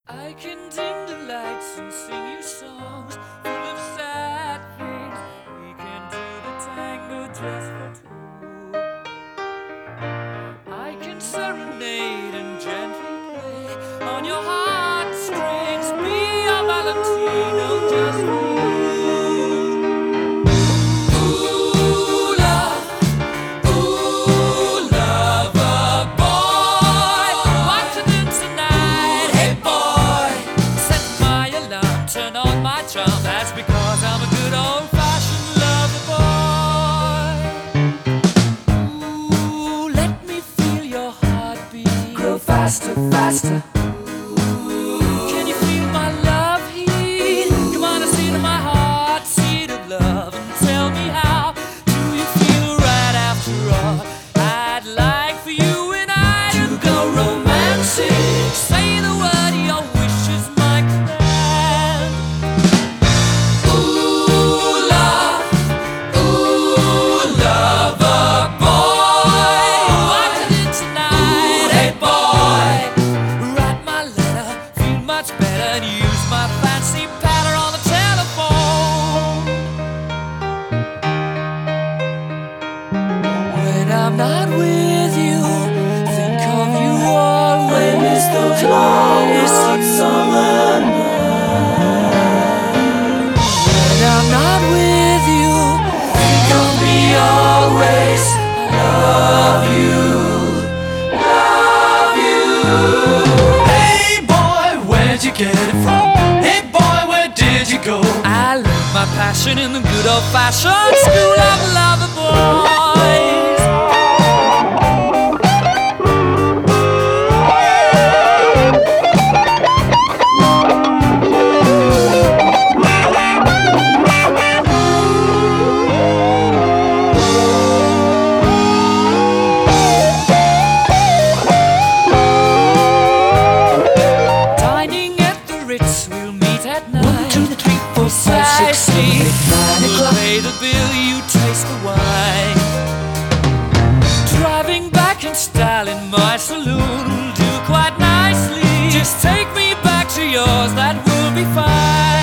I can dim the lights and sing you songs full of sad things. We can do the tango just for two. I can serenade and gently play on your heartstrings. Be your Valentino just for you. Ooh, love, ooh, lover boy, what to do tonight? Hey boy, set my alarm, turn on my charm. That's because I'm a good old-fashioned lover boy. Ooh, let me feel your heartbeat grow faster, faster. Can you feel my love heat? Come on and see to my heart, seat of love, and tell me how do you feel right after all? I'd like for you and I to go romancing. Say the word, your wish is my command. Ooh, love, ooh, lover boy, what to do tonight? Hey boy, write my letter, feel much better, and use my fancy patter on the telephone. When I'm not with you, think of you always. Those long hot summer nights. When I'm not with you, think of me always. I love you, love you. Hey boy, where'd you get it from? Hey boy, where did you go? I learned my passion in the good old-fashioned school of lover boys. Dining at the Ritz, we'll meet at night. 1, 2, 3, 4, 5, 6, 7, 8, 9 We'll o'clock. pay the bill, you taste the wine. Driving back in style in my saloon will do quite nicely. Just take me back to yours, that will be fine.